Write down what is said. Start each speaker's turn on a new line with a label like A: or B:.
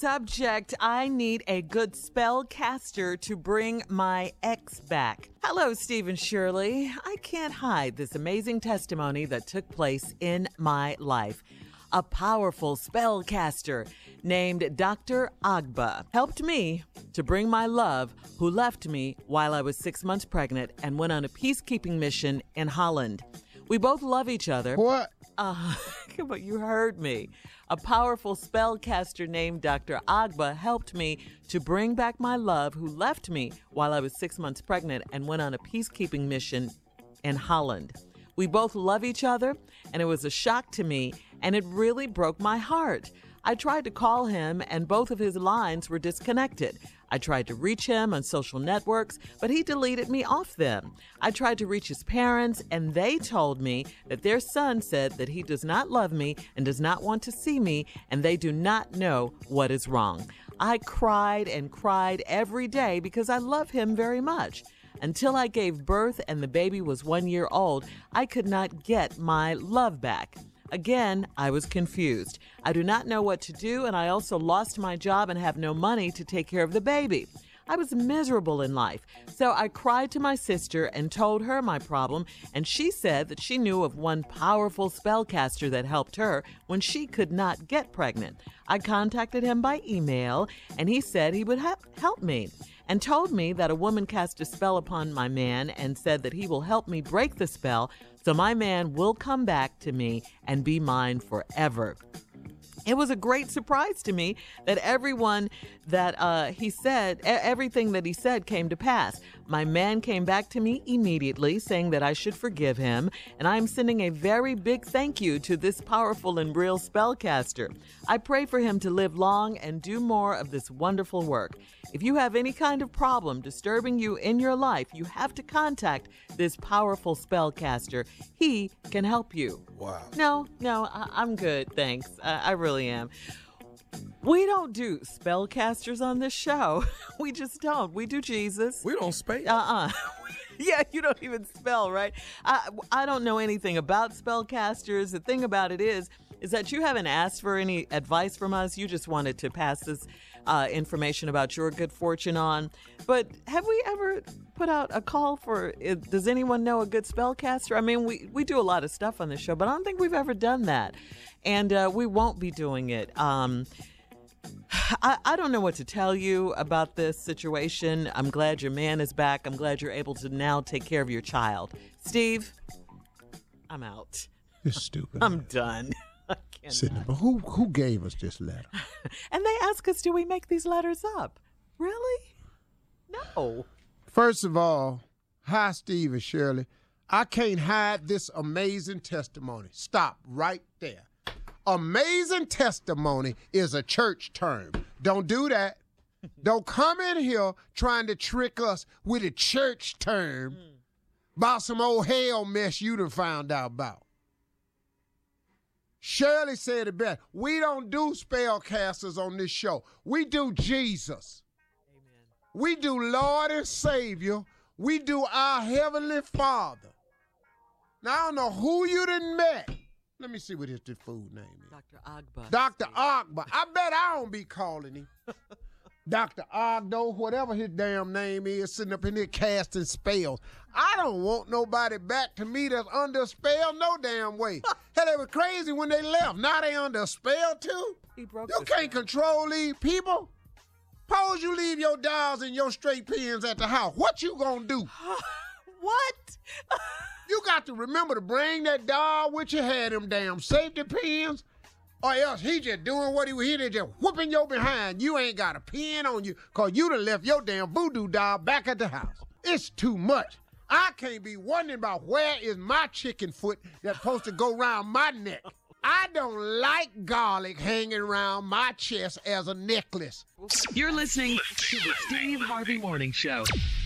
A: subject, I need a good spellcaster to bring my ex back. Hello, Steve and Shirley. I can't hide this amazing testimony that took place in my life. A powerful spellcaster named Dr. Agba helped me to bring my love, who left me while I was 6 months pregnant and went on a peacekeeping mission in Holland. We both love each other.
B: What?
A: But you heard me. A powerful spellcaster named Dr. Agba helped me to bring back my love, who left me while I was 6 months pregnant and went on a peacekeeping mission in Holland. We both love each other, and it was a shock to me, and it really broke my heart. I tried to call him, and both of his lines were disconnected. I tried to reach him on social networks, but he deleted me off them. I tried to reach his parents, and they told me that their son said that he does not love me and does not want to see me, and they do not know what is wrong. I cried and cried every day because I love him very much. Until I gave birth and the baby was 1 year old, I could not get my love back. Again, I was confused. I do not know what to do, and I also lost my job and have no money to take care of the baby. I was miserable in life, so I cried to my sister and told her my problem, and she said that she knew of one powerful spellcaster that helped her when she could not get pregnant. I contacted him by email, and he said he would help me, and told me that a woman cast a spell upon my man and said that he will help me break the spell so my man will come back to me and be mine forever. It was a great surprise to me that everything that he said came to pass. My man came back to me immediately saying that I should forgive him, and I'm sending a very big thank you to this powerful and real spellcaster. I pray for him to live long and do more of this wonderful work. If you have any kind of problem disturbing you in your life, you have to contact this powerful spellcaster. He can help you.
B: Wow.
A: No, I'm good, thanks. I really am. We don't do spellcasters on this show. We just don't. We do Jesus.
B: We don't spell.
A: Yeah, you don't even spell, right? I don't know anything about spellcasters. The thing about it is that you haven't asked for any advice from us. You just wanted to pass this information about your good fortune on. But have we ever put out a call for, does anyone know a good spellcaster? I mean, we do a lot of stuff on this show, but I don't think we've ever done that. And we won't be doing it. I don't know what to tell you about this situation. I'm glad your man is back. I'm glad you're able to now take care of your child. Steve, I'm out.
B: You're stupid.
A: I'm done. I cannot.
B: But who gave us this letter?
A: And they ask us, do we make these letters up? Really? No.
B: First of all, hi, Steve and Shirley. I can't hide this amazing testimony. Stop right there. Amazing testimony is a church term. Don't do that. Don't come in here trying to trick us with a church term about some old hell mess you done found out about. Shirley said it best. We don't do spellcasters on this show. We do Jesus. Amen. We do Lord and Savior. We do our Heavenly Father. Now, I don't know who you done met. Let me see what his food name is.
A: Dr. Agba.
B: Dr. Agba. I bet I don't be calling him. Dr. Ogdo, whatever his damn name is, sitting up in there casting spells. I don't want nobody back to me that's under a spell no damn way. Hell, they were crazy when they left. Now they under a spell too? You can't control these people. Suppose you leave your dolls and your straight pins at the house. What you gonna do?
A: What?
B: You got to remember to bring that doll with you, had them damn safety pins, or else he just doing what he was here, just whooping your behind. You ain't got a pin on you, cause you done left your damn voodoo doll back at the house. It's too much. I can't be wondering about where is my chicken foot that's supposed to go around my neck. I don't like garlic hanging around my chest as a necklace.
C: You're listening to the Steve Harvey Morning Show.